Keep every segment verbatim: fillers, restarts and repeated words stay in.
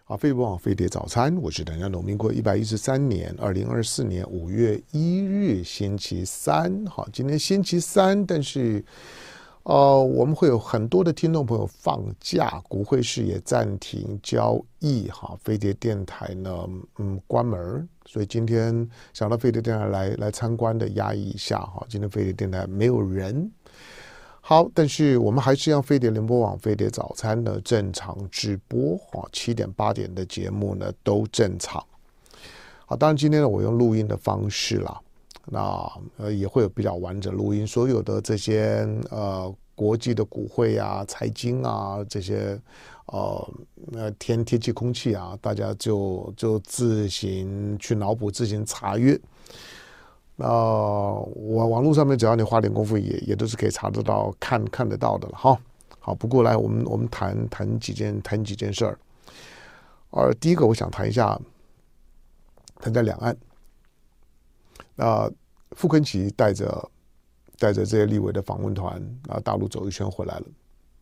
好，飞碟网飞碟早餐，我是谭家农。民国一百一十三年二零二四年五月一日星期三。好，今天星期三，但是呃，我们会有很多的听众朋友放假，股汇市也暂停交易。哈，飞碟电台呢，嗯，关门，所以今天想到飞碟电台来来参观的，压抑一下。哈，今天飞碟电台没有人。好，但是我们还是让飞碟联播网飞碟早餐呢正常直播，七点八点的节目呢都正常。好，当然今天呢我用录音的方式啦，那呃也会有比较完整录音，所有的这些呃国际的股汇啊、财经啊这些呃呃天天气、空气啊，大家就就自行去脑补、自行查阅。那、呃、我网络上面只要你花点功夫也，也也都是可以查得到、看看得到的了哈。好，不过来我们我们谈谈几件谈几件事儿。而第一个，我想谈一下谈在两岸。那、呃、傅昆萁带着带着这些立委的访问团啊，大陆走一圈回来了。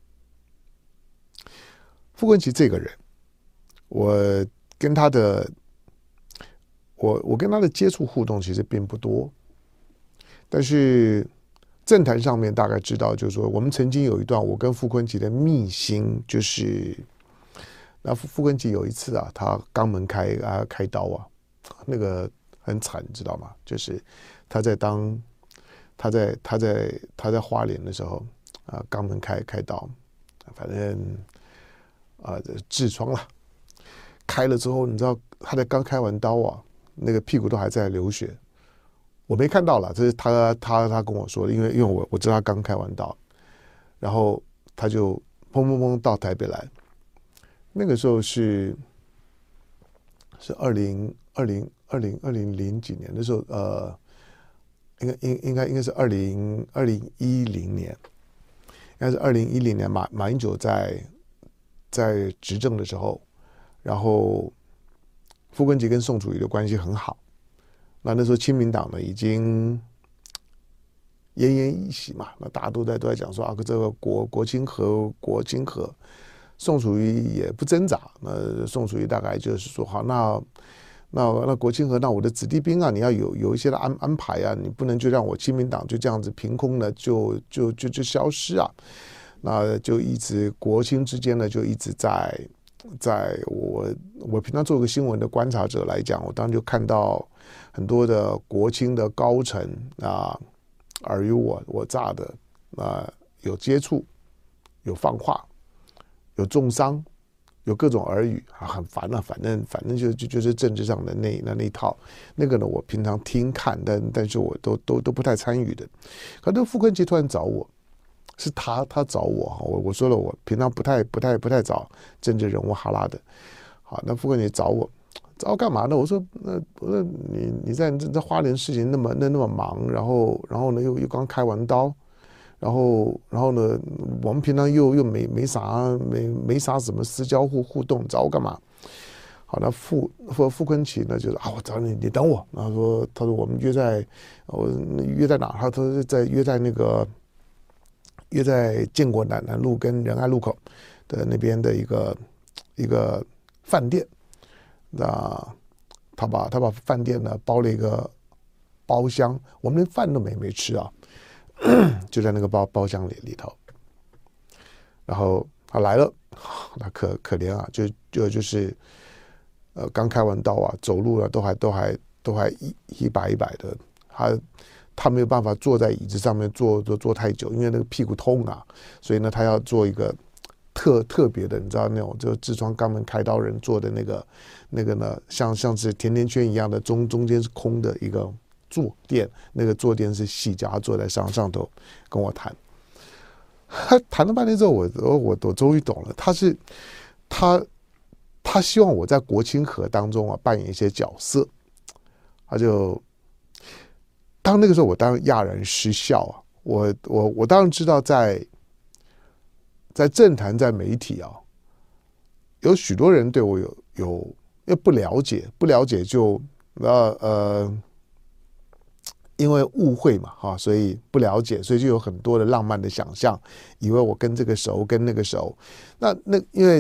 傅昆萁这个人，我跟他的。我我跟他的接触互动其实并不多，但是政坛上面大概知道，就是说我们曾经有一段我跟傅昆萁的秘辛，就是那傅傅昆萁有一次啊，他肛门开啊开刀啊，那个很惨，你知道吗？就是他在当他在他在他在花莲的时候啊，肛门开开刀，反正啊痔疮了，开了之后，你知道他才刚开完刀啊。那个屁股都还在流血，我没看到了，这是他他他跟我说的，因为因为我我知道他刚开完刀，然后他就砰砰砰到台北来，那个时候是是二零二零二零二零零几年的时候，呃，应该应应该应该是二零二零一零年，应该是二零一零年马马英九在在执政的时候，然后。傅昆萁跟宋楚瑜的关系很好，那那时候亲民党呢已经奄奄一息嘛，那大家都在都在讲说啊，这个国国亲和国亲和，宋楚瑜也不挣扎，那宋楚瑜大概就是说好，那那那国亲和，那我的子弟兵啊，你要有有一些的安安排啊，你不能就让我亲民党就这样子凭空的就就就就消失啊，那就一直国亲之间呢就一直在。在我我平常做个新闻的观察者来讲，我当然就看到很多的国青的高层啊，尔虞我我诈的啊，有接触，有放话，有重伤，有各种耳语啊，很烦啊，反正反正就就就是政治上的那那那一套，那个呢，我平常听看，但但是我都都都不太参与的。可是傅昆萁突然找我。是他，他找我，我我说了，我平常不太、不太、不太找政治人物哈拉的。好，那傅昆萁找我，找我干嘛呢？我说，那我说你你在这这花莲事情那么那那么忙，然后然后呢又又刚开完刀，然后然后呢我们平常又又没没啥没没啥什么私交互互动，找我干嘛？好，那傅傅傅昆萁呢，就是啊，我找你，你等我。然后说，他说我们约在，我约在哪？他说在约在那个。约在建国南南路跟仁爱路口的那边的一个一个饭店，那他把他把饭店呢包了一个包厢，我们连饭都没没吃啊，就在那个包包厢里里头。然后他来了，他可可怜啊，就就就是呃刚开完刀啊，走路啊都还都还都还一一摆一摆的，他。他没有办法坐在椅子上面坐坐坐太久，因为那个屁股痛啊，所以呢，他要做一个特特别的，你知道那种就痔疮肛门开刀人做的那个那个呢，像像是甜甜圈一样的中中间是空的一个坐垫，那个坐垫是细脚，他坐在上上头跟我谈，他谈了半天之后，我我我我终于懂了，他是他他希望我在国亲和当中啊扮演一些角色，他就。当那个时候，我当然讶然失笑啊！我我我当然知道在，在政坛、在媒体啊，有许多人对我有有因为不了解，不了解就呃呃，因为误会嘛哈，所以不了解，所以就有很多的浪漫的想象，以为我跟这个熟，跟那个熟。那那因为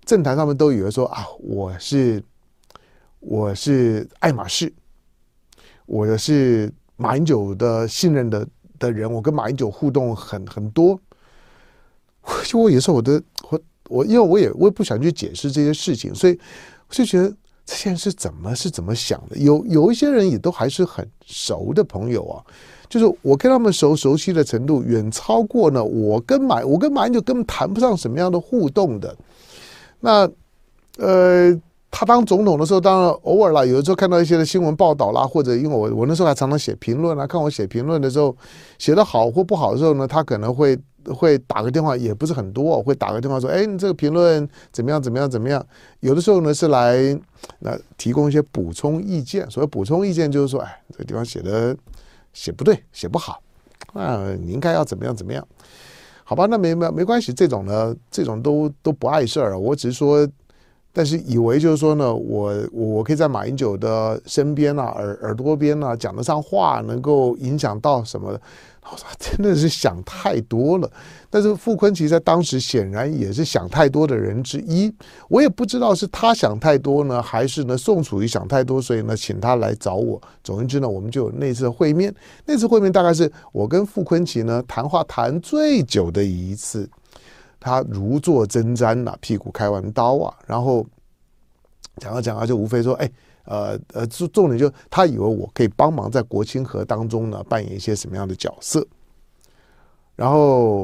政坛上面都以为说啊，我是我是爱马仕，我是马英九的信任的的人，我跟马英九互动很很多。就我有时候我的我我因为我也我也不想去解释这些事情，所以我就觉得这些人是怎么是怎么想的。有有一些人也都还是很熟的朋友啊，就是我跟他们熟熟悉的程度远超过呢我跟马我跟马英九根本谈不上什么样的互动的。那呃。他当总统的时候，当然偶尔啦，有的时候看到一些的新闻报道啦，或者因为我我那时候还常常写评论啊，看我写评论的时候，写得好或不好的时候呢，他可能会会打个电话，也不是很多，会打个电话说，哎，你这个评论怎么样怎么样怎么样？有的时候呢是来那提供一些补充意见，所谓补充意见就是说，哎，这个地方写的写不对，写不好，啊，你应该要怎么样怎么样？好吧，那没没没关系，这种呢，这种都都不碍事儿，我只是说。但是以为就是说呢，我我可以在马英九的身边啊、耳耳朵边啊讲得上话，能够影响到什么的，我说真的是想太多了。但是傅昆萁在当时显然也是想太多的人之一，我也不知道是他想太多呢，还是呢宋楚瑜想太多，所以呢请他来找我。总而言之呢，我们就有那次会面，那次会面大概是我跟傅昆萁呢谈话谈最久的一次。他如坐针毡呐、啊，屁股开完刀啊，然后讲啊讲啊，就无非说，哎，呃呃，重点就他以为我可以帮忙在国清河当中呢扮演一些什么样的角色，然后，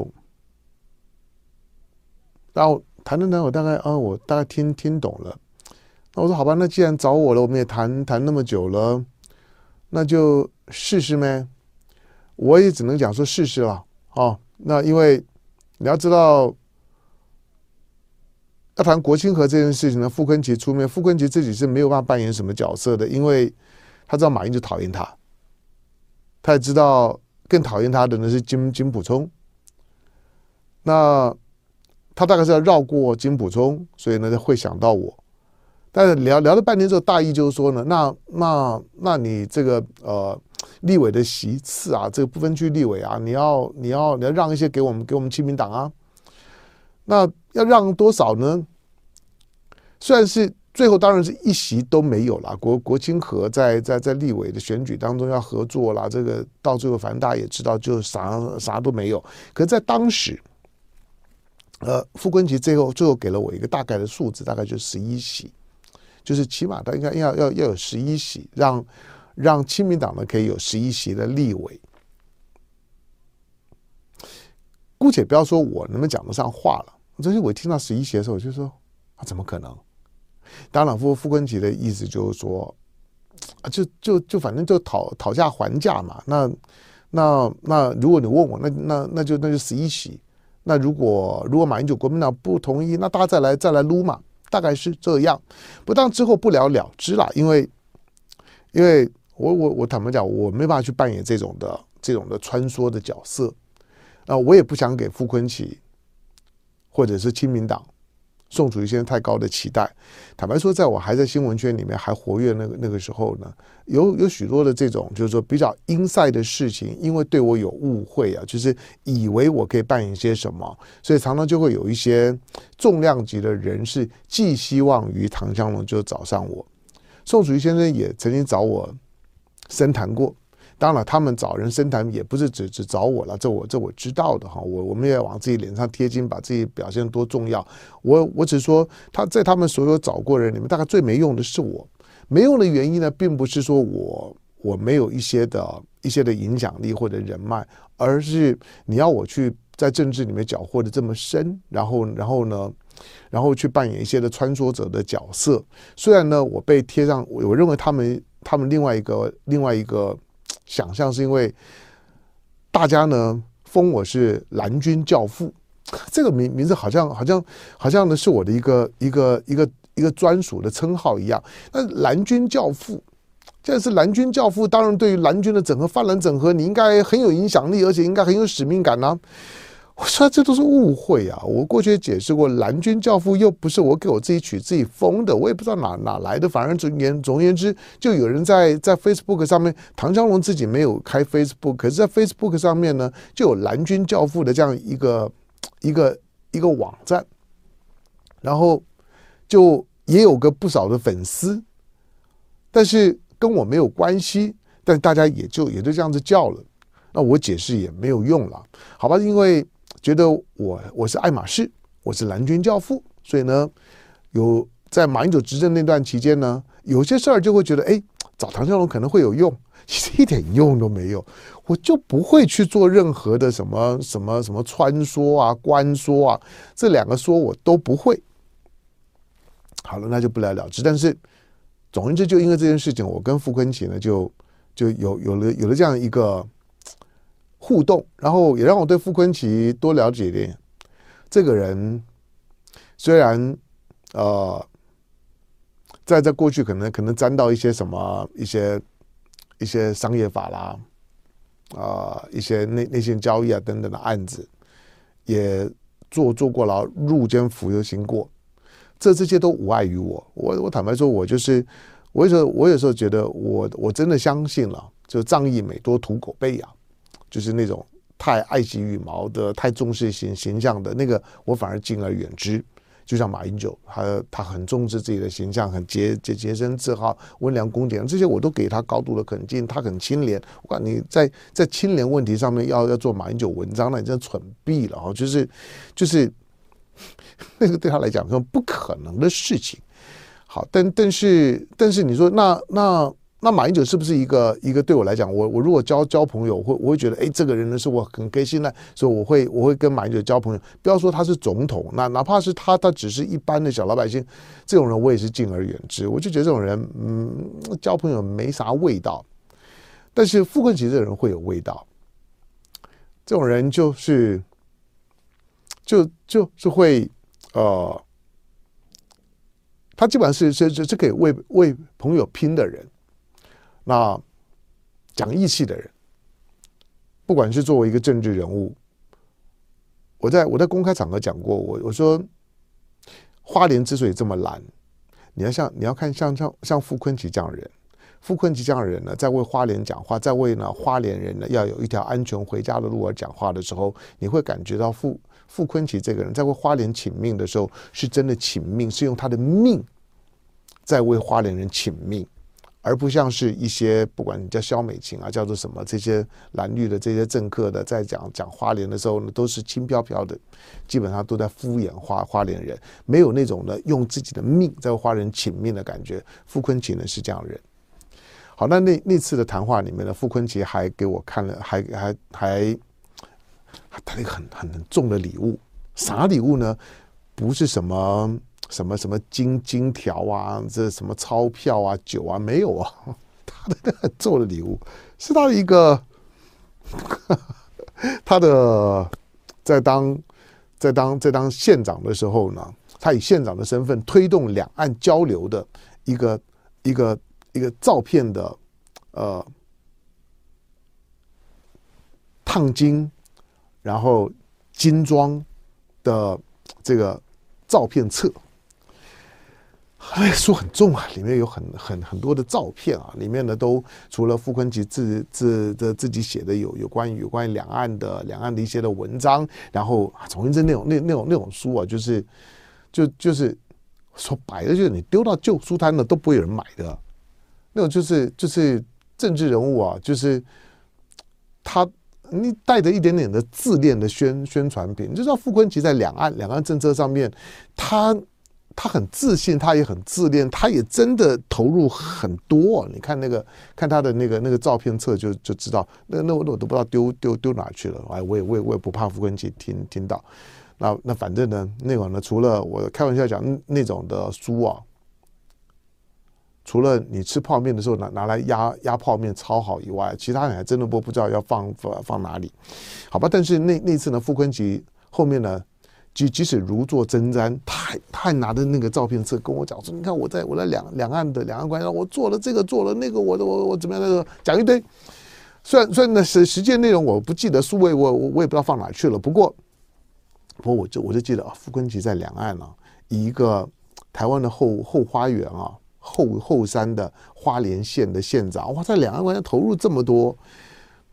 然后谈谈谈，我大概啊，我大概听听懂了。那我说好吧，那既然找我了，我们也谈谈那么久了，那就试试呗。我也只能讲说试试了哦。那因为你要知道。要谈国清河这件事情呢，傅昆萁出面，傅昆萁自己是没有办法扮演什么角色的，因为他知道马英九讨厌他，他也知道更讨厌他的呢是金金溥聪，那他大概是要绕过金溥聪，所以呢会想到我。但是聊聊了半天之后，大意就是说呢，那那那你这个呃立委的席次啊，这个不分区立委啊，你要你要你要让一些给我们给我们亲民党啊。那要让多少呢？虽然是最后当然是一席都没有了，国国清河在在在立委的选举当中要合作啦，这个到最后反正大家也知道，就啥啥都没有。可是在当时，呃，傅昆萁最后最后给了我一个大概的数字，大概就十一席，就是起码他应该要要要有十一席，让让亲民党呢可以有十一席的立委。姑且不要说我能不能讲得上话了。这些我听到十一席的时候，我就说啊，怎么可能？当然，傅傅昆萁的意思就是说，啊，就就就反正就讨讨价还价嘛。那那那，如果你问我，那那那就那就十一席。那如果如果马英九国民党不同意，那大家再来再来撸嘛，大概是这样。不但之后不了了之了，因为因为我我我坦白讲，我没办法去扮演这种的这种的穿梭的角色。那我也不想给傅昆萁或者是亲民党、宋楚瑜先生太高的期待。坦白说，在我还在新闻圈里面还活跃那个那个时候呢，有有许多的这种就是说比较inside的事情，因为对我有误会啊，就是以为我可以扮演些什么，所以常常就会有一些重量级的人士寄希望于唐湘龙，就找上我。宋楚瑜先生也曾经找我深谈过。当然，他们找人深谈也不是只只找我了，这我这我知道的哈。我我们也往自己脸上贴金，把自己表现多重要。我我只说他在他们所有找过人里面，大概最没用的是我。没用的原因呢，并不是说我我没有一些的一些的影响力或者人脉，而是你要我去在政治里面搅和的这么深，然后然后呢，然后去扮演一些的穿梭者的角色。虽然呢，我被贴上，我认为他们他们另外一个另外一个。想象是因为大家呢封我是蓝军教父，这个名名字好像好像好像呢是我的一个一个一个一个专属的称号一样。那蓝军教父，这是蓝军教父，当然对于蓝军的整合、泛蓝整合，你应该很有影响力，而且应该很有使命感啊。我说这都是误会啊！我过去也解释过，蓝军教父又不是我给我自己取自己封的，我也不知道哪哪来的。反正总言总而言之，就有人在在 Facebook 上面，唐湘龙自己没有开 Facebook， 可是在 Facebook 上面呢，就有蓝军教父的这样一个一个一个网站。然后就也有个不少的粉丝，但是跟我没有关系，但大家也就也就这样子叫了。那我解释也没有用了，好吧？因为觉得我我是爱马仕，我是蓝军教父，所以呢，有在马英九执政那段期间呢，有些事儿就会觉得，哎，找唐湘龙可能会有用，其实一点用都没有，我就不会去做任何的什么什么什么穿梭啊、关说啊，这两个说我都不会。好了，那就不了了之。但是总而言之，就因为这件事情，我跟傅昆萁呢就就有有了有了这样一个互动，然后也让我对傅昆萁多了解一点。这个人虽然呃，在在过去可能可能沾到一些什么一些一些商业法啦，啊、呃，一些内内线交易啊等等的案子，也做做过牢，入监服有刑过。这这些都无碍于我，我我坦白说，我就是我有时候我有时候觉得我我真的相信了，就仗义美多屠狗辈啊，就是那种太爱惜羽毛的、太重视形形象的那个，我反而敬而远之。就像马英九，他他很重视自己的形象，很洁洁洁身自好、温良恭俭，这些我都给他高度的肯定。他很清廉，我感觉你在在清廉问题上面要要做马英九文章，那你真的蠢毙了哈！就是就是。那个对他来讲是不可能的事情。好，但但是但是你说那那那马英九是不是一个一个对我来讲，我我如果交交朋友，我会我会觉得，哎，这个人呢是我很开心的，所以我会我会跟马英九交朋友。不要说他是总统，那哪怕是他他只是一般的小老百姓，这种人我也是敬而远之。我就觉得这种人，嗯，交朋友没啥味道。但是傅昆萁这个人会有味道，这种人就是就就是会。呃，他基本上是是是可以为为朋友拼的人，那讲义气的人，不管是作为一个政治人物，我在我在公开场合讲过，我我说花莲之所以这么蓝，你要像你要看像像像傅昆萁这样的人，傅昆萁这样的人呢，在为花莲讲话，在为呢花莲人呢要有一条安全回家的路而讲话的时候，你会感觉到傅。傅昆萁这个人在为花莲请命的时候，是真的请命，是用他的命在为花莲人请命，而不像是一些不管你叫萧美琴啊，叫做什么这些蓝绿的这些政客的，在讲讲花莲的时候呢，都是轻飘飘的，基本上都在敷衍花花莲人，没有那种呢用自己的命在为花莲请命的感觉。傅昆萁呢是这样的人。好，那那那次的谈话里面呢，傅昆萁还给我看了，还还还。他那个很很很重的礼物，啥礼物呢？不是什么什么什么金金条啊，这什么钞票啊、酒啊，没有啊。他的那很重的礼物是他的一个，他的在当在当在当县长的时候呢，他以县长的身份推动两岸交流的一个一个一个照片的呃烫金。然后精装的这个照片册，哎，书很重啊，里面有很很很多的照片啊，里面呢都除了傅昆萁自自的自己写的有有关于有关于两岸的两岸的一些的文章，然后啊，总之那种那那种那种书啊，就是就就是说白了，就是你丢到旧书摊了都不会有人买的，那种就是就是政治人物啊，就是他。你带着一点点的自恋的宣宣传品，你就知道傅昆萁在两岸两岸政策上面，他他很自信，他也很自恋，他也真的投入很多。你看那个看他的那个那个照片册就就知道，那那我都不知道丢丢丢哪去了。哎，我也我也我也不怕傅昆萁听听到。那那反正呢，那种呢，除了我开玩笑讲那种的书啊。除了你吃泡面的时候拿拿来压压泡面超好以外，其他人还真的不不知道要放放放哪里，好吧？但是那那次呢，傅昆萁后面呢，即即使如坐针毡，他还他还拿着那个照片册跟我讲说，你看我在我在两两岸的两岸关系，我做了这个做了那个，我我我怎么样那个讲一堆。虽然虽然呢实实际内容我不记得，数位我我我也不知道放哪去了。不过不过我就我就记得啊，傅昆萁在两岸啊，以一个台湾的后后花园啊。后后山的花莲县的县长，哇，在两岸关系投入这么多，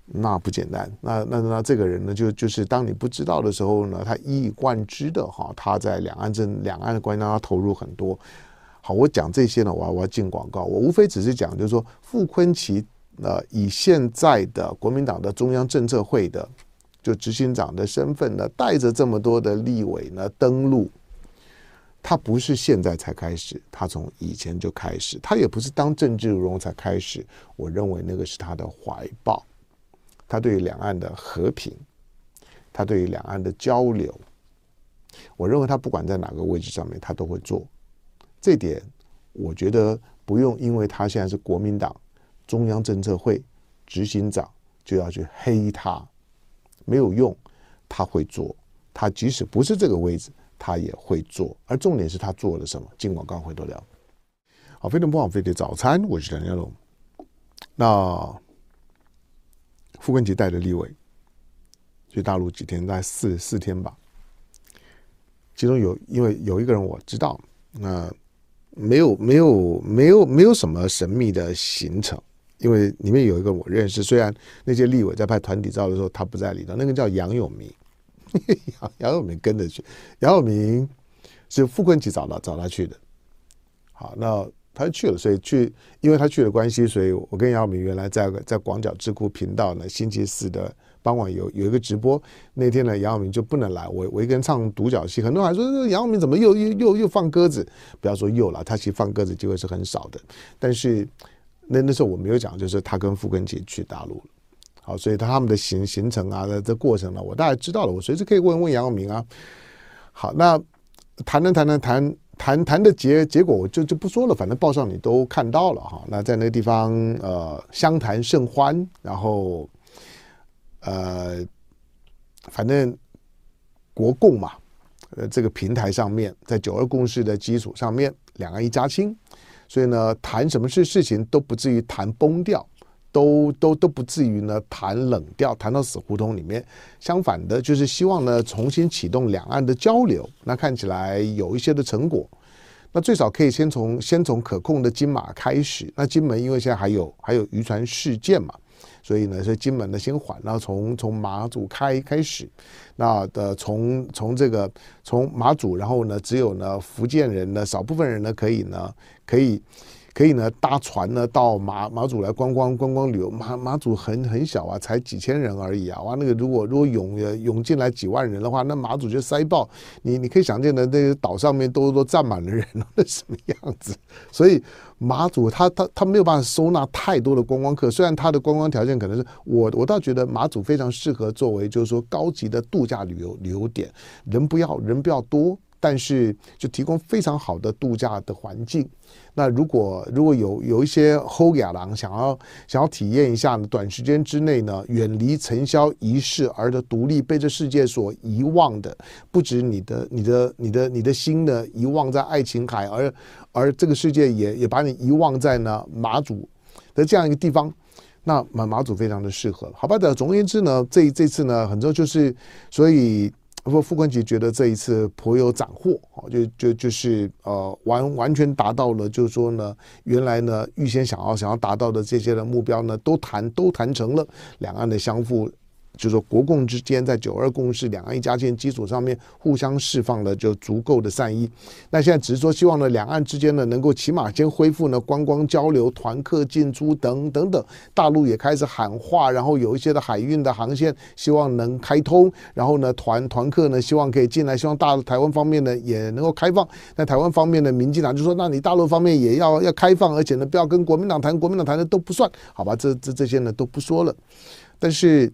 那不简单。那那那这个人呢，就就是当你不知道的时候呢，他一以贯之的哈，他在两岸政两岸的关系当中投入很多。好，我讲这些呢，我要我要进广告，我无非只是讲，就是说傅昆萁呃以现在的国民党的中央政策会的就执行长的身份呢，带着这么多的立委呢登陆。他不是现在才开始，他从以前就开始，他也不是当政治人物才开始。我认为那个是他的怀抱，他对于两岸的和平，他对于两岸的交流，我认为他不管在哪个位置上面，他都会做。这点我觉得不用，因为他现在是国民党中央政策会执行长，就要去黑他，没有用，他会做。他即使不是这个位置，他也会做。而重点是他做了什么。进广告回头聊。好，非常不枉费的早餐，我是梁家龙。那傅昆萁带着立委去大陆几天，大概四四天吧。其中有因为有一个人我知道，那没有没有没有没有什么神秘的行程，因为里面有一个我认识，虽然那些立委在拍团体照的时候他不在里头，那个叫杨永明，杨杨永明跟着去，杨永明是傅昆萁找他找他去的。好，那他就去了，所以去，因为他去的关系，所以我跟杨永明原来在在广角智库频道呢，星期四的傍晚有有一个直播，那天呢杨永明就不能来，我我一个人唱独角戏，很多人还说杨永明怎么又又又又放鸽子？不要说又了，他其实放鸽子机会是很少的，但是那那时候我没有讲，就是他跟傅昆萁去大陆了。好，所以他们的行行程啊，这这过程呢，我大概知道了，我随时可以问问杨永明啊。好，那谈谈谈谈谈谈谈的结结果我就就不说了，反正报上你都看到了哈。那在那个地方呃相谈甚欢，然后呃反正国共嘛，呃这个平台上面，在九二共识的基础上面，两岸一家亲，所以呢谈什么事事情都不至于谈崩掉。都都都不至于呢谈冷掉，谈到死胡同里面。相反的，就是希望呢重新启动两岸的交流。那看起来有一些的成果。那最少可以先从先从可控的金马开始。那金门因为现在还有还有渔船事件嘛，所以呢，所以金门呢先缓，然后从从马祖开开始。那的从从这个从马祖，然后呢只有呢福建人呢少部分人呢可以呢可以。可以呢搭船呢到马马祖来观光观光旅游。马马祖很很小啊，才几千人而已啊！哇，那个如果如果涌涌进来几万人的话，那马祖就塞爆。你你可以想见的，那个岛上面都都站满了人，那什么样子？所以马祖它它它没有办法收纳太多的观光客。虽然它的观光条件可能是我我倒觉得马祖非常适合作为就是说高级的度假旅游旅游点，人不要人不要多。但是就提供非常好的度假的环境。那如果如果有有一些后亚郎想要想要体验一下呢，短时间之内呢，远离尘嚣一世而的独立，被这世界所遗忘的，不止你的你的你的你的心呢遗忘在爱琴海，而而这个世界也也把你遗忘在呢马祖的这样一个地方。那马马祖非常的适合，好吧的。总而言之呢，这这次呢，很多就是所以。傅昆萁觉得这一次颇有斩获，就就就是呃完完全达到了，就是说呢，原来呢预先想要想要达到的这些的目标呢，都谈都谈成了，两岸的相互。就是说国共之间在九二共识两岸一家亲基础上面互相释放了就足够的善意。那现在只是说希望呢两岸之间呢能够起码先恢复呢观光交流、团客进出等等等。大陆也开始喊话，然后有一些的海运的航线希望能开通，然后呢团团客呢希望可以进来，希望大台湾方面呢也能够开放。那台湾方面的民进党就说，那你大陆方面也要要开放，而且呢不要跟国民党谈，国民党谈的都不算，好吧？这这这些呢都不说了，但是。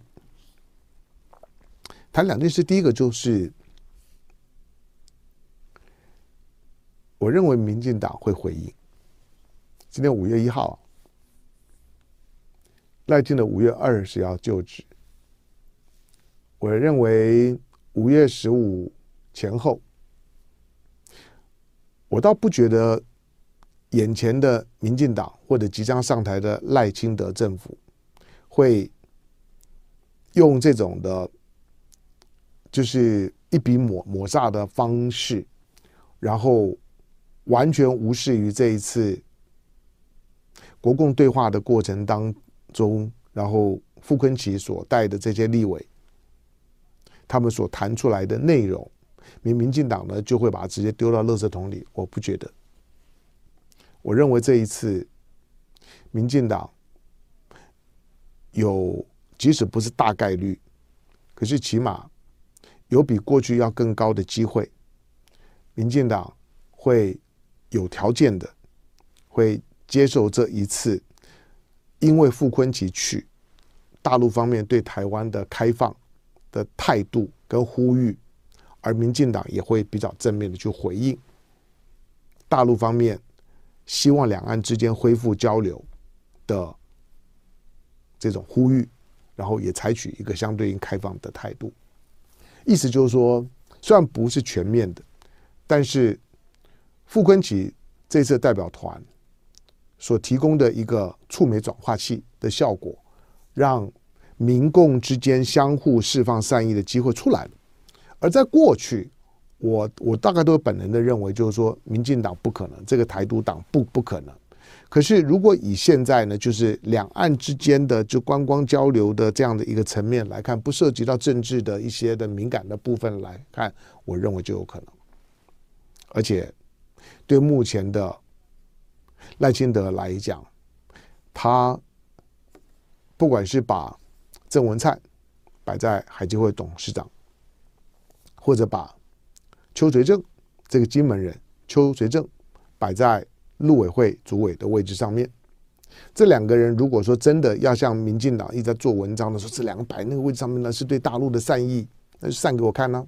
谈两件事，第一个就是我认为民进党会回应。今天五月一号，赖清德五月二十要就职，我认为五月十五前后，我倒不觉得眼前的民进党或者即将上台的赖清德政府会用这种的。就是一笔抹抹煞的方式，然后完全无视于这一次国共对话的过程当中，然后傅昆萁所带的这些立委，他们所谈出来的内容，民民进党呢就会把它直接丢到垃圾桶里。我不觉得，我认为这一次民进党有，即使不是大概率，可是起码有比过去要更高的机会，民进党会有条件的会接受这一次，因为傅昆萁去，大陆方面对台湾的开放的态度跟呼吁，而民进党也会比较正面的去回应大陆方面希望两岸之间恢复交流的这种呼吁，然后也采取一个相对应开放的态度。意思就是说，虽然不是全面的，但是傅昆萁这次代表团所提供的一个触媒转化器的效果，让民共之间相互释放善意的机会出来了。而在过去，我我大概都本能的认为，就是说，民进党不可能，这个台独党不不可能。可是，如果以现在呢，就是两岸之间的就观光交流的这样的一个层面来看，不涉及到政治的一些的敏感的部分来看，我认为就有可能。而且，对目前的赖清德来讲，他不管是把郑文灿摆在海基会董事长，或者把邱垂正这个金门人邱垂正摆在陆委会主委的位置上面，这两个人如果说真的要像民进党一直在做文章的说，这两个摆那个位置上面呢是对大陆的善意，那就善给我看呢、啊。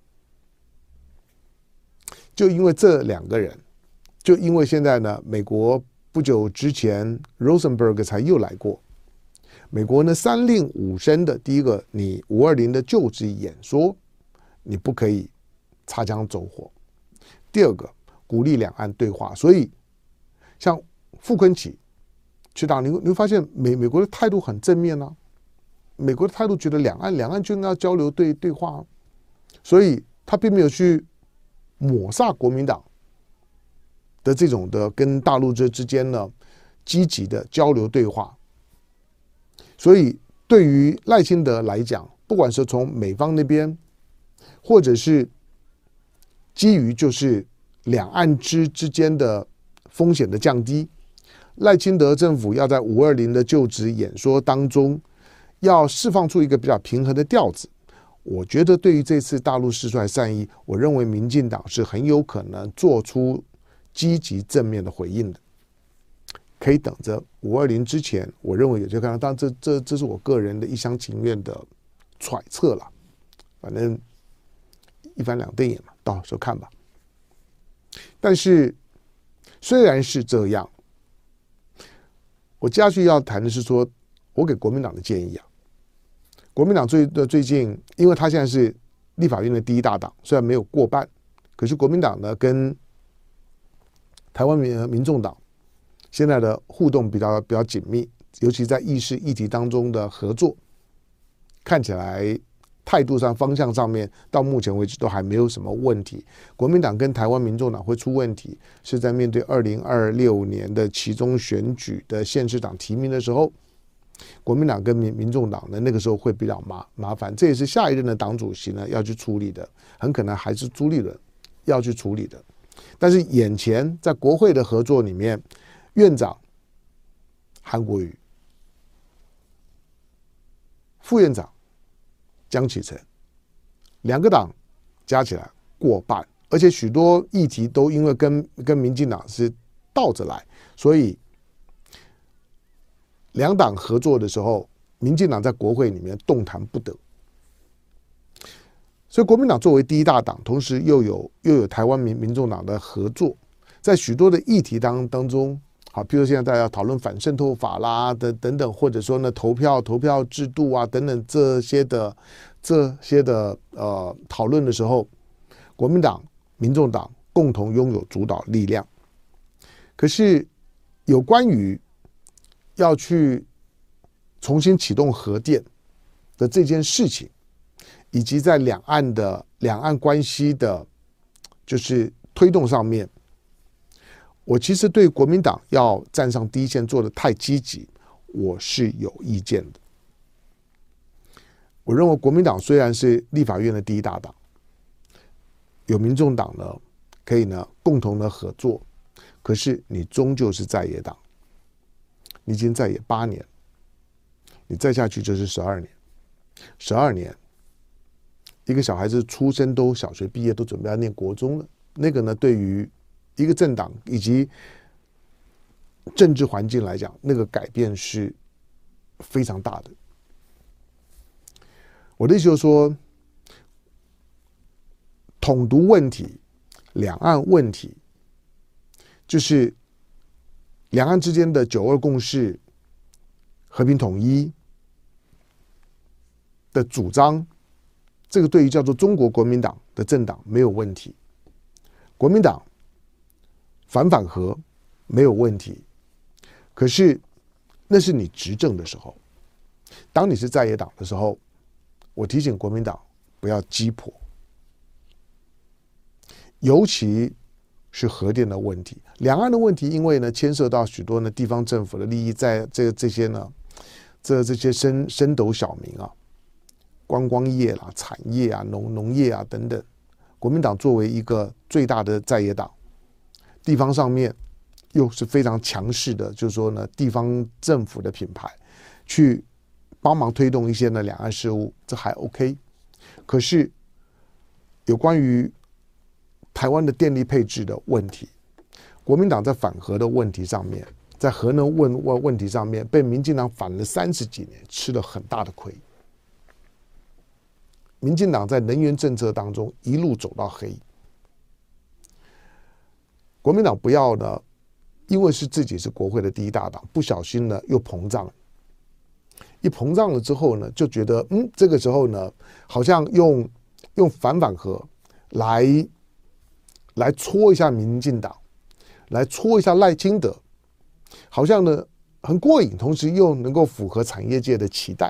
就因为这两个人，就因为现在呢，美国不久之前 Rosenberg 才又来过，美国呢三令五申的，第一个，你五二零的就职演说，你不可以擦枪走火；第二个，鼓励两岸对话。所以，像傅昆萁去到，你你会发现美美国的态度很正面啊，美国的态度觉得两岸两岸就应该要交流对对话、啊，所以他并没有去抹煞国民党的这种的跟大陆这之间呢积极的交流对话。所以对于赖清德来讲，不管是从美方那边，或者是基于就是两岸之之间的风险的降低，赖清德政府要在五二零的就职演说当中，要释放出一个比较平衡的调子。我觉得对于这次大陆释出来善意，我认为民进党是很有可能做出积极正面的回应的。可以等着五二零之前，我认为有些看到，当然这这这是我个人的一厢情愿的揣测了，反正一翻两瞪眼嘛，到时候看吧。但是虽然是这样，我接下去要谈的是说，我给国民党的建议啊。国民党最的最近，因为他现在是立法院的第一大党，虽然没有过半，可是国民党呢跟台湾民民众党现在的互动比较比较紧密，尤其在议事议题当中的合作，看起来态度上方向上面到目前为止都还没有什么问题。国民党跟台湾民众党会出问题，是在面对二零二六年的期中选举的县市长提名的时候，国民党跟民民众党呢那个时候会比较麻麻烦，这也是下一任的党主席呢要去处理的，很可能还是朱立伦要去处理的。但是眼前在国会的合作里面，院长韩国瑜，副院长江启臣，两个党加起来过半，而且许多议题都因为跟跟民进党是倒着来，所以两党合作的时候，民进党在国会里面动弹不得。所以国民党作为第一大党，同时又有又有台湾民民众党的合作，在许多的议题当当中，好，譬如现在大家讨论反渗透法啦的等等，或者说呢投票投票制度啊等等这些的这些的呃讨论的时候，国民党、民众党共同拥有主导力量。可是有关于要去重新启动核电的这件事情，以及在两岸的两岸关系的，就是推动上面，我其实对国民党要站上第一线做的太积极，我是有意见的。 我认为国民党虽然是立法院的第一大党，有民众党呢可以呢共同的合作，可是你终究是在野党，你已经在野八年，你再下去就是十二年，十二年，一个小孩子出生都小学毕业，都准备要念国中了，那个呢对于一个政党以及政治环境来讲，那个改变是非常大的。我的意思就是说，统独问题、两岸问题，就是两岸之间的九二共识、和平统一的主张，这个对于叫做中国国民党的政党没有问题，国民党反反核没有问题。可是那是你执政的时候，当你是在野党的时候，我提醒国民党不要鸡婆，尤其是核电的问题、两岸的问题，因为呢牵涉到许多呢地方政府的利益，在这这些呢这这些升升斗小民啊，观光业啦、产业啊、农农业啊等等，国民党作为一个最大的在野党，地方上面又是非常强势的，就是说呢地方政府的品牌去帮忙推动一些呢两岸事务，这还 OK。可是有关于台湾的电力配置的问题，国民党在反核的问题上面，在核能问问问题上面，被民进党反了三十几年，吃了很大的亏。民进党在能源政策当中一路走到黑，国民党不要呢，因为是自己是国会的第一大党，不小心呢又膨胀。一膨胀了之后呢，就觉得嗯，这个时候呢，好像用用反反核来来戳一下民进党，来戳一下赖清德，好像呢很过瘾，同时又能够符合产业界的期待。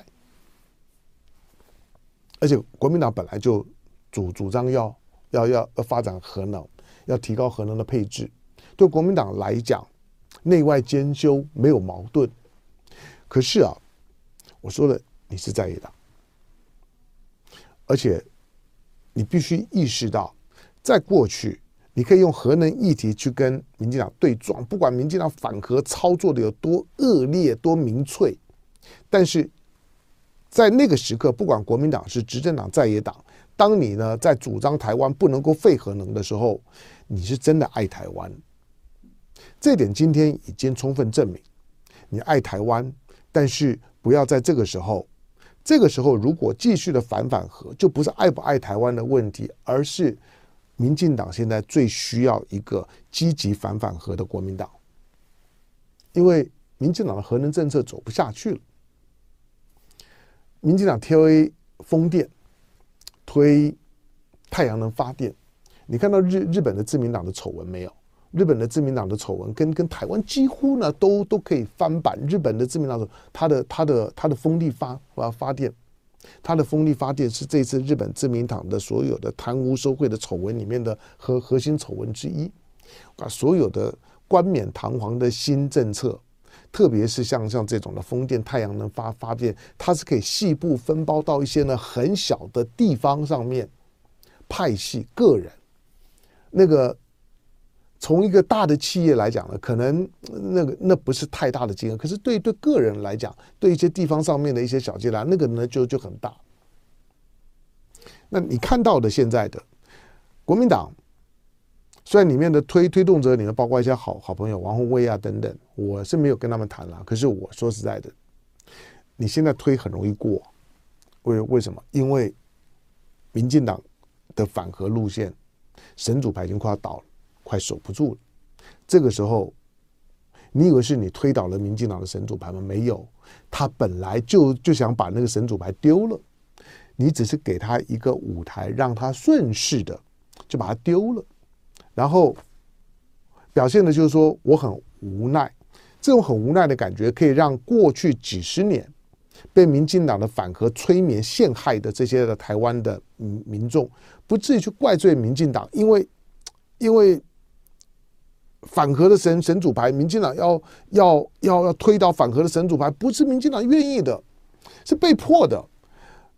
而且国民党本来就主主张要要要要发展核能，要提高核能的配置，对国民党来讲，内外兼修没有矛盾。可是啊，我说了，你是在野党，而且你必须意识到，在过去，你可以用核能议题去跟民进党对撞，不管民进党反核操作的有多恶劣、多民粹，但是在那个时刻，不管国民党是执政党、在野党，当你呢在主张台湾不能够废核能的时候，你是真的爱台湾。这点今天已经充分证明，你爱台湾，但是不要在这个时候，这个时候如果继续的反反核，就不是爱不爱台湾的问题，而是民进党现在最需要一个积极反反核的国民党，因为民进党的核能政策走不下去了。民进党推风电，推太阳能发电，你看到日日本的自民党的丑闻没有？日本的自民党的丑闻跟跟台湾几乎呢都都可以翻版。日本的自民党它的它的它的风力发发电，它的风力发电是这次日本自民党的所有的贪污受贿的丑闻里面的核核心丑闻之一。啊，所有的冠冕堂皇的新政策，特别是像像这种的风电、太阳能发发电，它是可以细部分包到一些呢很小的地方上面，派系个人，那个从一个大的企业来讲呢，可能那个那不是太大的金额，可是对对个人来讲，对一些地方上面的一些小阶段，那个呢就就很大。那你看到的现在的国民党，虽然里面的推推动者里面包括一些好好朋友王宏威啊等等，我是没有跟他们谈了。可是我说实在的，你现在推很容易过，为为什么？因为民进党的反核路线，神主牌已经快要倒了，快守不住了。这个时候，你以为是你推倒了民进党的神主牌吗？没有，他本来就就想把那个神主牌丢了，你只是给他一个舞台，让他顺势的就把它丢了。然后表现的就是说我很无奈，这种很无奈的感觉可以让过去几十年被民进党的反核催眠陷害的这些的台湾的民众，不至于去怪罪民进党，因为因为反核的神神主牌，民进党要要要要推倒反核的神主牌，不是民进党愿意的，是被迫的。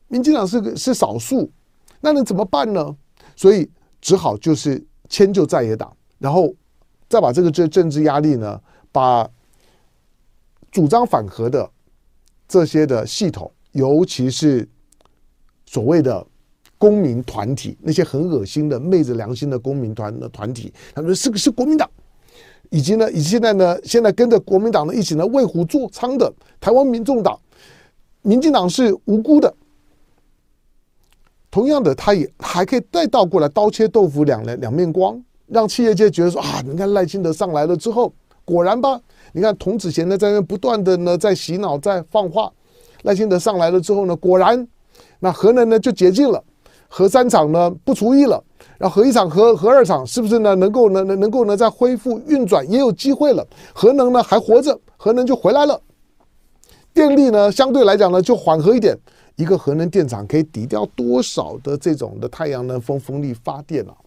民进党是个是少数，那能怎么办呢？所以只好就是迁就在野党，然后再把这个政政治压力呢，把主张反核的这些的系统，尤其是所谓的公民团体，那些很恶心的昧着良心的公民团的团体，他们是是国民党，以及呢，以及现在呢，现在跟着国民党呢一起呢为虎作伥的台湾民众党，民进党是无辜的。同样的，他也还可以再倒过来刀切豆腐两两面光，让企业界觉得说啊，你看赖清德上来了之后，果然吧，你看童子贤呢在那不断的呢在洗脑在放话，赖清德上来了之后呢，果然那核能呢就解禁了，核三厂呢不除役了，然后核一厂核核二厂是不是呢能够呢能够呢再恢复运转也有机会了，核能呢还活着，核能就回来了，电力呢相对来讲呢就缓和一点。一个核能电厂可以抵掉多少的这种的太阳能风风力发电啊？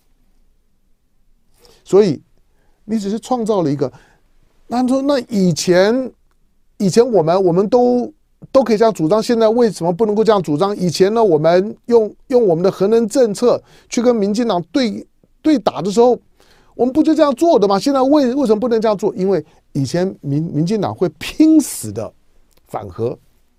所以你只是创造了一个，那说那以前以前我们我们都都可以这样主张，现在为什么不能够这样主张？以前呢，我们用用我们的核能政策去跟民进党对对打的时候，我们不就这样做的吗？现在为为什么不能这样做？因为以前民民进党会拼死的反核。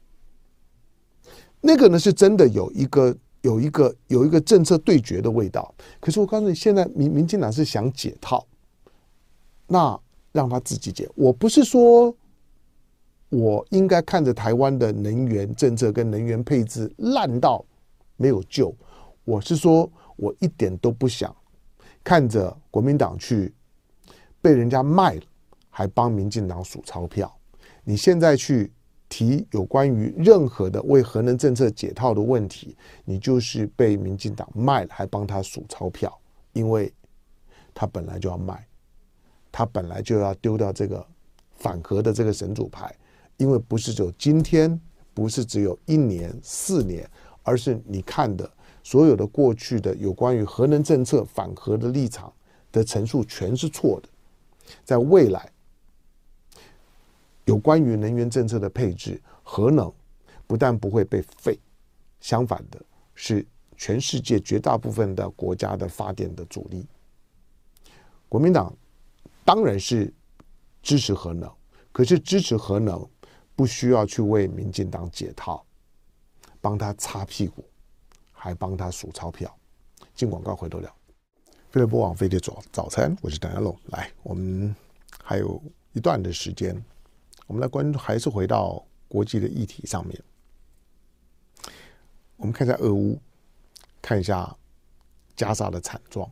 那个呢是真的有一个有一个有一个政策对决的味道，可是我告诉你，现在民民进党是想解套，那让他自己解。我不是说我应该看着台湾的能源政策跟能源配置烂到没有救，我是说我一点都不想看着国民党去被人家卖了，还帮民进党数钞票。你现在去提有关于任何的为核能政策解套的问题，你就是被民进党卖了，还帮他数钞票，因为他本来就要卖，他本来就要丢掉这个反核的这个神主牌，因为不是只有今天，不是只有一年、四年，而是你看的所有的过去的有关于核能政策反核的立场的陈述全是错的，在未来。有关于能源政策的配置，核能不但不会被废，相反的是全世界绝大部分的国家的发电的主力。国民党当然是支持核能，可是支持核能不需要去为民进党解套，帮他擦屁股，还帮他数钞票。进广告回头聊。飞碟播网飞碟早早餐，我是邓家龙。来，我们还有一段的时间。我们来关注，还是回到国际的议题上面。我们看一下俄乌，看一下加沙的惨状。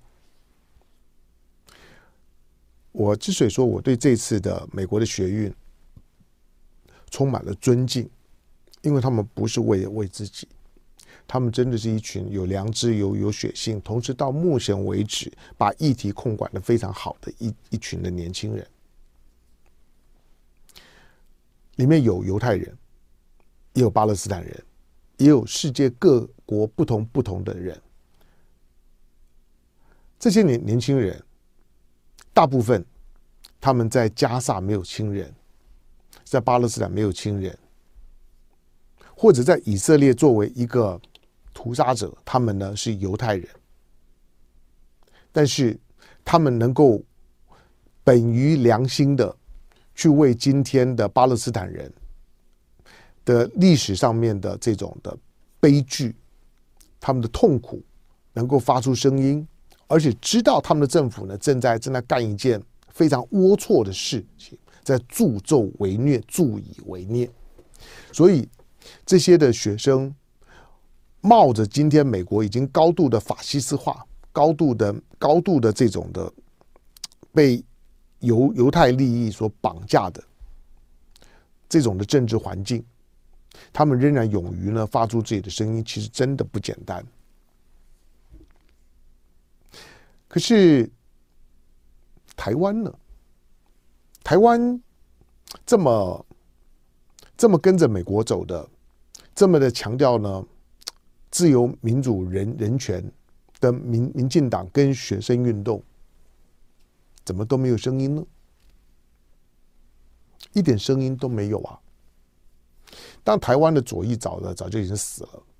我之所以说我对这次的美国的学运充满了尊敬，因为他们不是为为自己，他们真的是一群有良知、有有血性，同时到目前为止把议题控管得非常好的一一群的年轻人。里面有犹太人，也有巴勒斯坦人，也有世界各国不同不同的人。这些年年轻人，大部分他们在加沙没有亲人，在巴勒斯坦没有亲人，或者在以色列作为一个屠杀者，他们呢是犹太人，但是他们能够本于良心的去为今天的巴勒斯坦人的历史上面的这种的悲剧，他们的痛苦能够发出声音，而且知道他们的政府呢正在正在干一件非常龌龊的事情，在助纣为虐，助以为虐。所以这些的学生冒着今天美国已经高度的法西斯化，高度的高度的这种的被犹犹太利益所绑架的这种的政治环境，他们仍然勇于呢发出自己的声音，其实真的不简单。可是台湾呢？台湾这么这么跟着美国走的，这么的强调呢自由民主人人权的民民进党跟学生运动，怎么都没有声音呢？一点声音都没有啊！但台湾的左翼早的早就已经死了，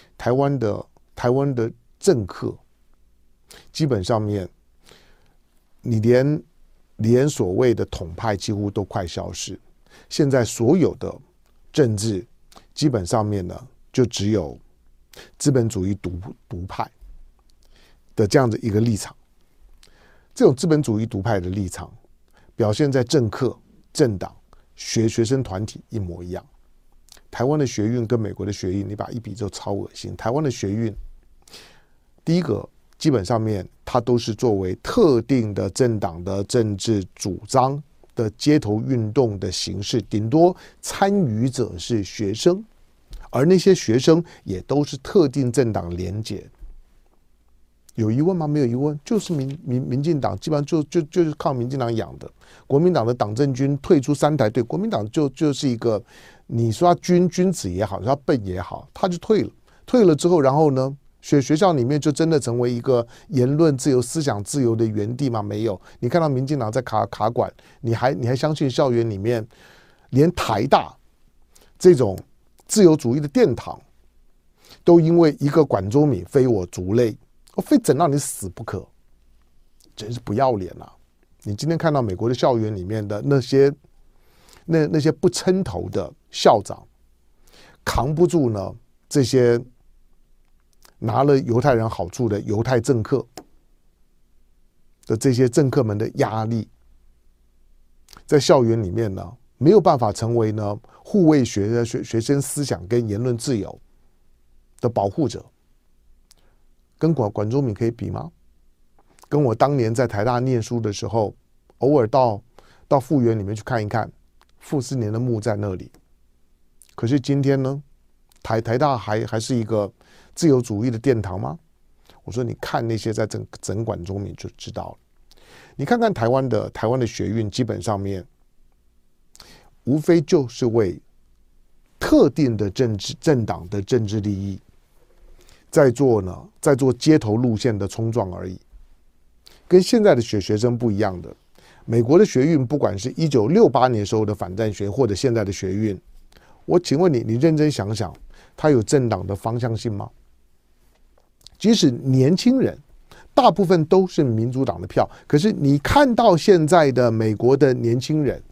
台湾的台湾的政客，基本上面，你连连所谓的统派几乎都快消失。现在所有的政治，基本上面呢，就只有资本主义独独派的这样的一个立场。这种资本主义独派的立场，表现在政客、政党、学学生团体一模一样。台湾的学运跟美国的学运，你把一比就超恶心。台湾的学运，第一个基本上面它都是作为特定的政党的政治主张的街头运动的形式，顶多参与者是学生，而那些学生也都是特定政党连结。有疑问吗？没有疑问，就是民民民进党基本上就就就是靠民进党养的。国民党的党政军退出三台队，国民党就就是一个，你说他君君子也好，说他笨也好，他就退了。退了之后，然后呢，学学校里面就真的成为一个言论自由、思想自由的园地吗？没有。你看到民进党在卡卡管，你还你还相信校园里面连台大这种自由主义的殿堂，都因为一个管中闵非我族类，我非整到你死不可，真是不要脸啊！你今天看到美国的校园里面的那些那那些不称头的校长，扛不住呢这些拿了犹太人好处的犹太政客的这些政客们的压力，在校园里面呢没有办法成为呢护卫学学学生思想跟言论自由的保护者。跟管管中闵可以比吗？跟我当年在台大念书的时候，偶尔到到复原里面去看一看，傅斯年的墓在那里。可是今天呢，台台大还还是一个自由主义的殿堂吗？我说你看那些在整整管中闵就知道了。你看看台湾的台湾的学运，基本上面无非就是为特定的政治政党的政治利益，在做呢，在做街头路线的冲撞而已。跟现在的学学生不一样的，美国的学运，不管是一九六八年时候的反战学，或者现在的学运，我请问你，你认真想想，它有政党的方向性吗？即使年轻人，大部分都是民主党的票，可是你看到现在的美国的年轻人，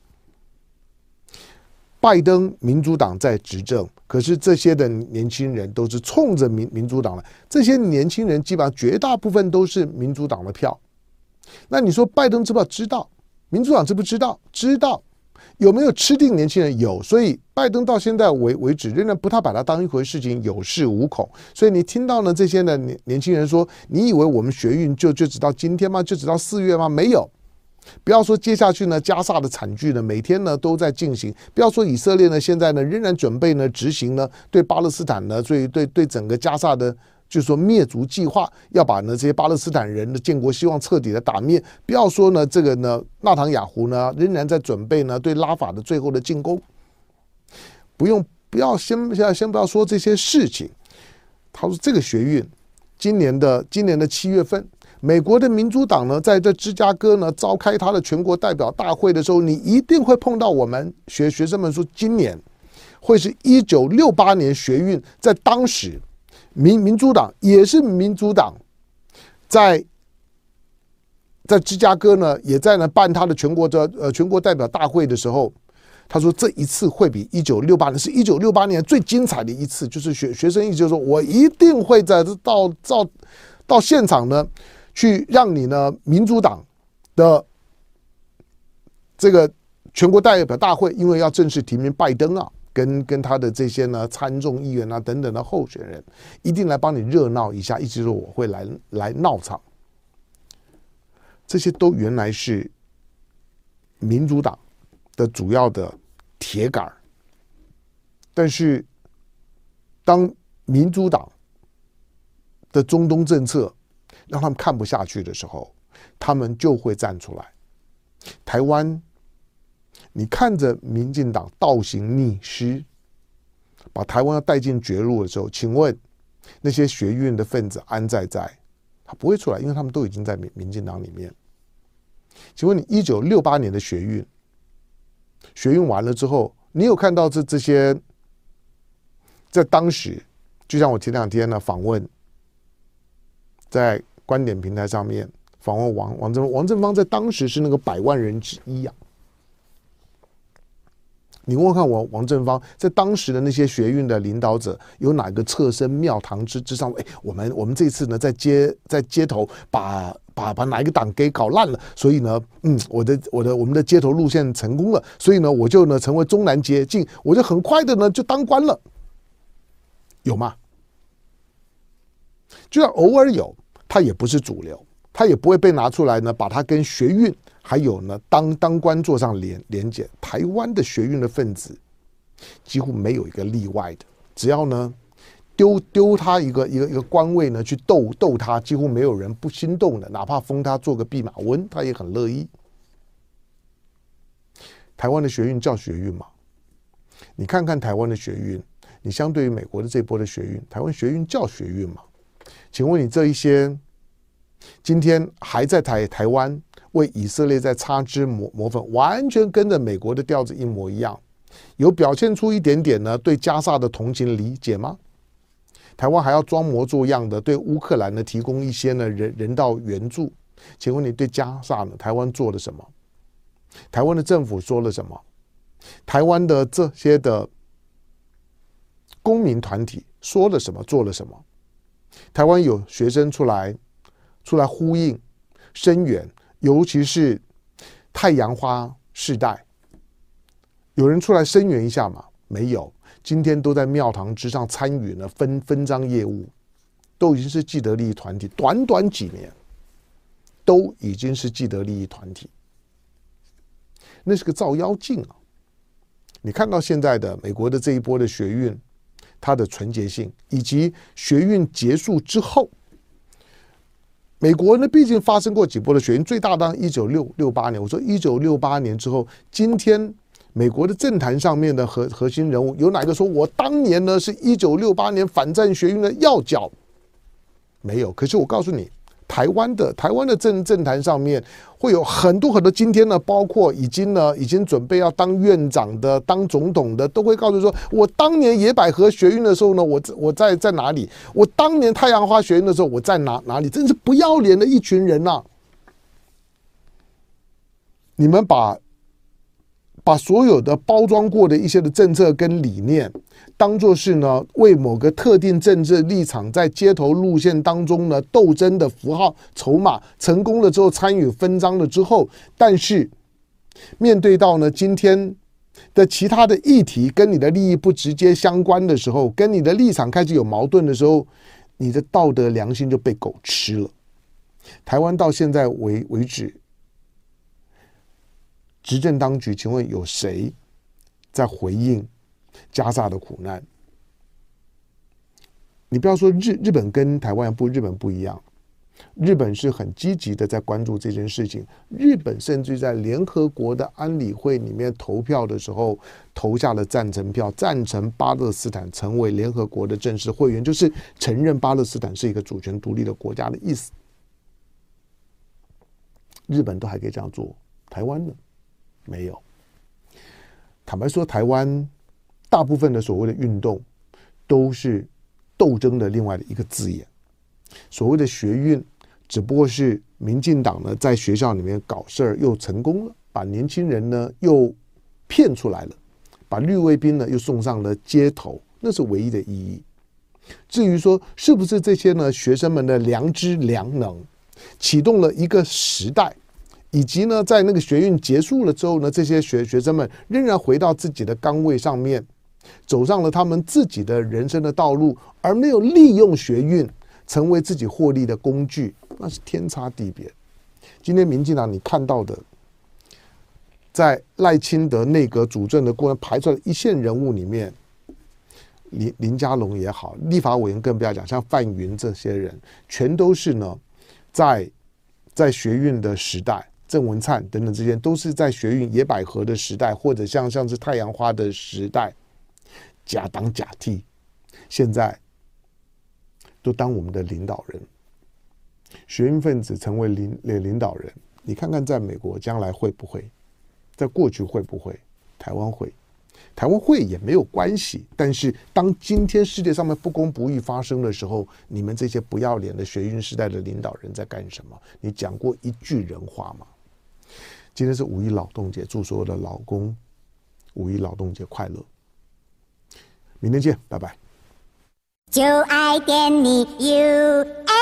拜登民主党在执政，可是这些的年轻人都是冲着民民主党来，这些年轻人基本上绝大部分都是民主党的票。那你说拜登知不知道？民主党知不知道？知道。有没有吃定年轻人？有。所以拜登到现在为为止仍然不太把它当一回事情，有恃无恐。所以你听到呢这些呢年年轻人说，你以为我们学运就就只到今天吗？就只到四月吗？没有。不要说接下去呢，加萨的惨剧呢，每天呢都在进行。不要说以色列呢，现在呢仍然准备呢执行呢对巴勒斯坦呢，所以对对整个加萨的，就是说灭族计划，要把呢这些巴勒斯坦人的建国希望彻底的打灭。不要说呢这个呢纳坦雅胡呢仍然在准备呢对拉法的最后的进攻。不用不要先先先不要说这些事情。他说这个学运，今年的今年的七月份。美国的民主党呢，在这芝加哥呢召开他的全国代表大会的时候，你一定会碰到我们学学生们说，今年会是一九六八年学运，在当时民民主党也是民主党，在在芝加哥呢，也在呢办他的全国的呃全国代表大会的时候，他说这一次会比一九六八年是一九六八年最精彩的一次，就是学学生一直就说，我一定会在这到到到现场呢。去让你呢，民主党的这个全国代表大会，因为要正式提名拜登啊，跟跟他的这些呢参众议员啊等等的候选人，一定来帮你热闹一下，一直说我会来来闹场。这些都原来是民主党的主要的铁杆，但是当民主党的中东政策让他们看不下去的时候，他们就会站出来。台湾，你看着民进党倒行逆施，把台湾要带进绝路的时候，请问那些学运的分子安在在？他不会出来，因为他们都已经在民民进党里面。请问你一九六八年的学运，学运完了之后，你有看到这这些在当时就像我前两天呢访问，在观点平台上面访问王王正王正芳，在当时是那个百万人之一啊。你问问看我王正芳在当时的那些学运的领导者，有哪个侧身庙堂之之上？哎，我们我们这次呢，在街在街头把把把哪一个党给搞烂了，所以呢，嗯，我的我的我们的街头路线成功了，所以呢，我就呢成为中南捷径，我就很快的呢就当官了，有吗？就算偶尔有，它也不是主流，它也不会被拿出来呢，把它跟学运还有呢当当官做上连连结。台湾的学运的分子几乎没有一个例外的，只要呢丢丢他一个一个一个官位呢去斗斗他，几乎没有人不心动的，哪怕封他做个弼马温，他也很乐意。台湾的学运叫学运嘛？你看看台湾的学运，你相对于美国的这波的学运，台湾学运叫学运嘛？请问你这一些今天还在台台湾为以色列在擦脂抹抹粉，完全跟着美国的调子一模一样，有表现出一点点呢对加沙的同情理解吗？台湾还要装模作样的对乌克兰呢提供一些呢人人道援助，请问你对加沙呢台湾做了什么？台湾的政府说了什么？台湾的这些的公民团体说了什么？做了什么？台湾有学生出来出来呼应声援，尤其是太阳花世代，有人出来声援一下吗？没有。今天都在庙堂之上参与呢分分赃业务，都已经是既得利益团体，短短几年都已经是既得利益团体，那是个照妖镜啊！你看到现在的美国的这一波的学运，它的纯洁性，以及学运结束之后，美国呢毕竟发生过几波的学运，最大当一九六八年。我说一九六八年之后，今天美国的政坛上面的核核心人物，有哪个说我当年呢是一九六八年反战学运的要角？没有。可是我告诉你，台湾的台湾的政政坛上面会有很多很多，今天呢，包括已经呢已经准备要当院长的、当总统的，都会告诉说，我当年野百合学运的时候呢，我我在在哪里？我当年太阳花学运的时候，我在哪哪里？真是不要脸的一群人呐、啊！你们把把所有的包装过的一些的政策跟理念，当作是呢为某个特定政治立场在街头路线当中呢斗争的符号筹码，成功了之后参与分赃了之后，但是面对到呢今天的其他的议题跟你的利益不直接相关的时候，跟你的立场开始有矛盾的时候，你的道德良心就被狗吃了。台湾到现在为为止，执政当局，请问有谁在回应加沙的苦难？你不要说日日本跟台湾不，日本不一样，日本是很积极的在关注这件事情。日本甚至在联合国的安理会里面投票的时候，投下了赞成票，赞成巴勒斯坦成为联合国的正式会员，就是承认巴勒斯坦是一个主权独立的国家的意思。日本都还可以这样做，台湾呢？没有。坦白说，台湾大部分的所谓的运动都是斗争的另外的一个字眼。所谓的学运，只不过是民进党呢在学校里面搞事儿又成功了，把年轻人呢又骗出来了，把绿卫兵呢又送上了街头，那是唯一的意义。至于说是不是这些呢学生们的良知良能启动了一个时代，以及呢，在那个学运结束了之后呢，这些学学生们仍然回到自己的岗位上面，走上了他们自己的人生的道路，而没有利用学运成为自己获利的工具，那是天差地别。今天民进党你看到的，在赖清德内阁主政的过程排出来的一线人物里面，林林佳龙也好，立法委员更不要讲，像范云这些人，全都是呢，在在学运的时代。郑文灿等等这些都是在学运野百合的时代，或者像像是太阳花的时代，假党假替，现在都当我们的领导人。学运分子成为领领导人，你看看在美国将来会不会，在过去会不会，台湾会。 台湾会也没有关系，但是当今天世界上面不公不义发生的时候，你们这些不要脸的学运时代的领导人在干什么？你讲过一句人话吗？今天是五一劳动节，祝所有的劳工五一劳动节快乐！明天见，拜拜。就爱点你 U。